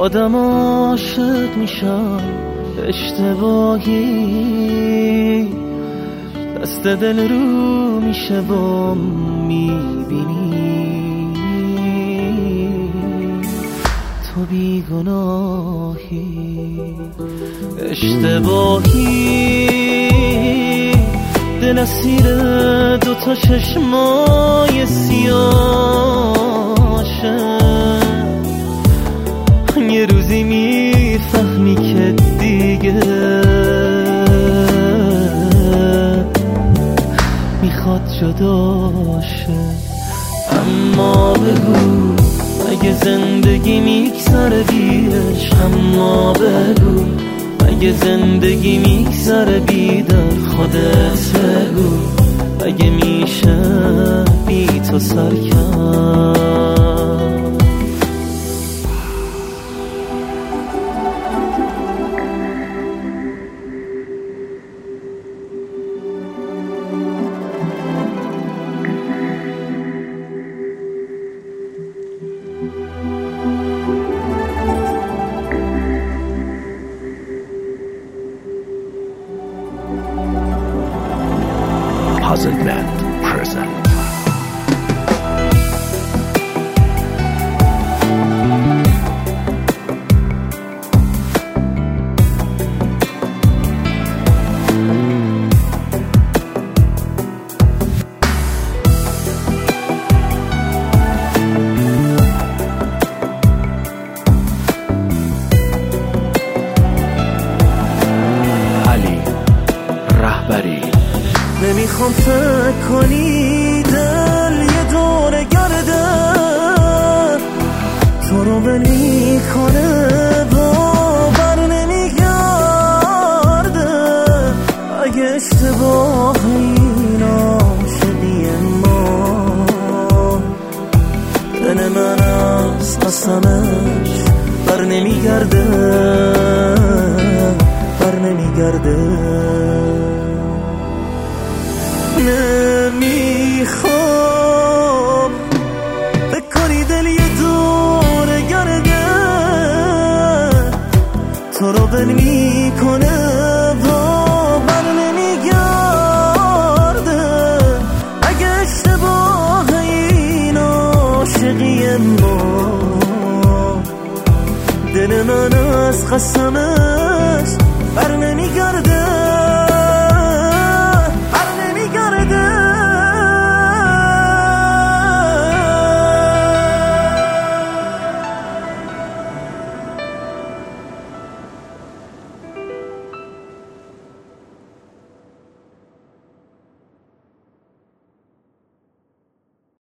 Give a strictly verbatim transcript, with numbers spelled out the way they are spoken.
آدم عاشق میشم اشتباهی، دست دل رو میشه و میبینی تو بیگناهی. اشتباهی دل اسیر دوتا چشمای سیاشه، یه روزی میفهمی که دیگه میخواد جداشه. اما بگو اگه زندگی میگذره بیش، اما بگو اگه زندگی میگذره بی در خودت بگو اگه میشه بی تو سرکن. Puzzle Band present. علی رهبری. نمیخوام فکر کنی دل یه دور گرده تو رو ول میکنه با بر نمیگرده. اگه اشتباه این عاشقی ما، دل من از قسمش بر نمیگرده بر نمیگرده. نمیخوام بکنی دل یه دور گرده تو رو ول میکنه و بر نمیگرده. اگه اشتباه این عاشقی ما، دل من از قسمه